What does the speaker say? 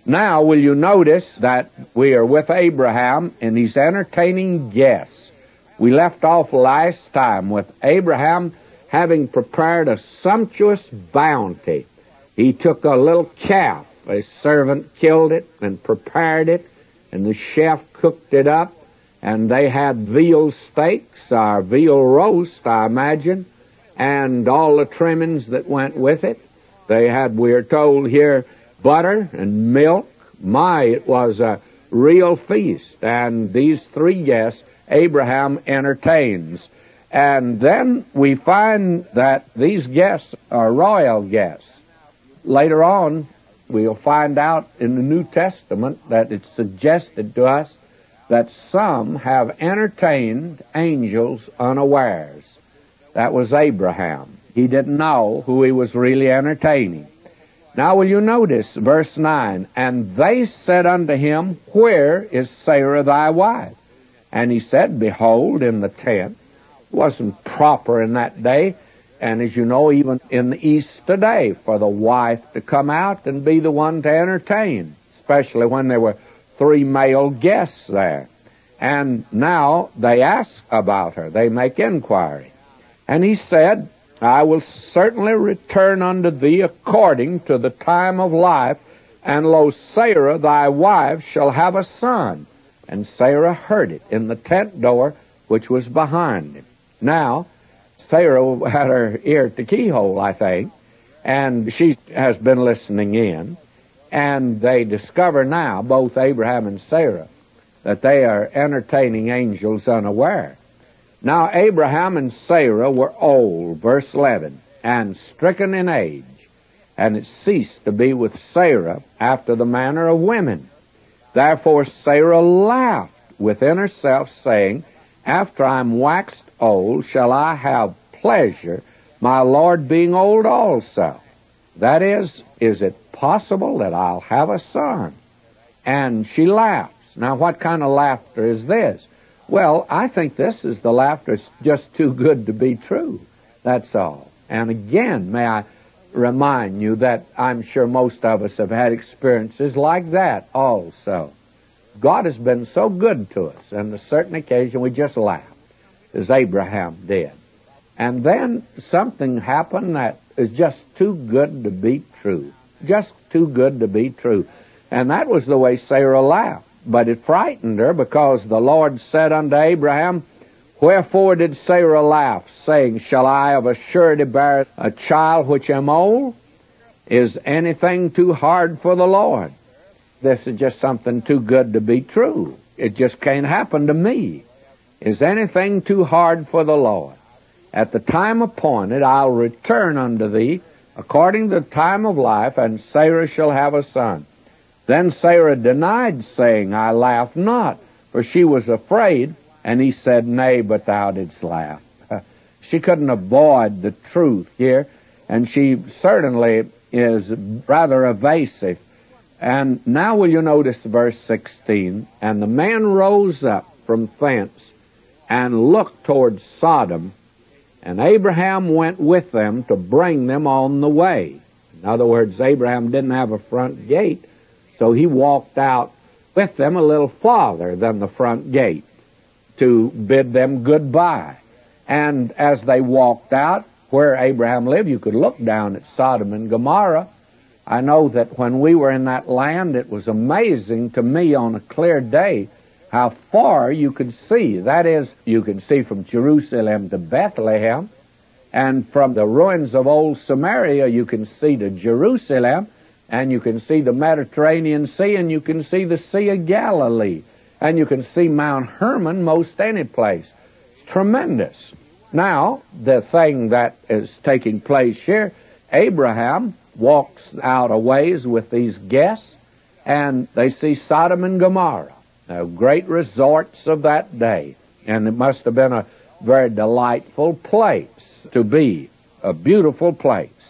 Now, will you notice that we are with Abraham and he's entertaining guests? We left off last time with Abraham having prepared a sumptuous bounty. He took a little calf. A servant killed it and prepared it, and the chef cooked it up, and they had veal steaks, or veal roast, I imagine, and all the trimmings that went with it. They had, we are told here, butter and milk. It was a real feast. And these three guests Abraham entertains. And then we find that these guests are royal guests. Later on, we'll find out in the New Testament that it's suggested to us that some have entertained angels unawares. That was Abraham. He didn't know who he was really entertaining. Now will you notice verse 9, and they said unto him, Where is Sarah thy wife? And he said, Behold, in the tent. It wasn't proper in that day, and as you know, even in the East today, for the wife to come out and be the one to entertain, especially when there were three male guests there. And now they ask about her. They make inquiry. And he said, I will certainly return unto thee according to the time of life, and lo, Sarah thy wife shall have a son. And Sarah heard it in the tent door which was behind him. Now, Sarah had her ear at the keyhole, I think, and she has been listening in, and they discover now, both Abraham and Sarah, that they are entertaining angels unaware. Now Abraham and Sarah were old, verse 11, and stricken in age, and it ceased to be with Sarah after the manner of women. Therefore Sarah laughed within herself, saying, After I am waxed old, shall I have pleasure, my Lord being old also? That is it possible that I'll have a son? And she laughs. Now what kind of laughter is this? Well, I think this is the laughter. It's just too good to be true. That's all. And again, may I remind you that I'm sure most of us have had experiences like that also. God has been so good to us, and on a certain occasion we just laughed, as Abraham did. And then something happened that is just too good to be true. Just too good to be true. And that was the way Sarah laughed. But it frightened her, because the Lord said unto Abraham, Wherefore did Sarah laugh, saying, Shall I of a surety bear a child which am old? Is anything too hard for the Lord? This is just something too good to be true. It just can't happen to me. Is anything too hard for the Lord? At the time appointed I'll return unto thee, according to the time of life, and Sarah shall have a son. Then Sarah denied, saying, I laugh not, for she was afraid. And he said, Nay, but thou didst laugh. She couldn't avoid the truth here, and she certainly is rather evasive. And now will you notice verse 16, And the man rose up from thence, and looked toward Sodom, and Abraham went with them to bring them on the way. In other words, Abraham didn't have a front gate, so he walked out with them a little farther than the front gate to bid them goodbye. And as they walked out, where Abraham lived, you could look down at Sodom and Gomorrah. I know that when we were in that land, it was amazing to me on a clear day how far you could see. That is, you can see from Jerusalem to Bethlehem, and from the ruins of old Samaria, you can see to Jerusalem, and you can see the Mediterranean Sea, and you can see the Sea of Galilee, and you can see Mount Hermon most any place. It's tremendous. Now, the thing that is taking place here, Abraham walks out a ways with these guests, and they see Sodom and Gomorrah, great resorts of that day. And it must have been a very delightful place to be, a beautiful place.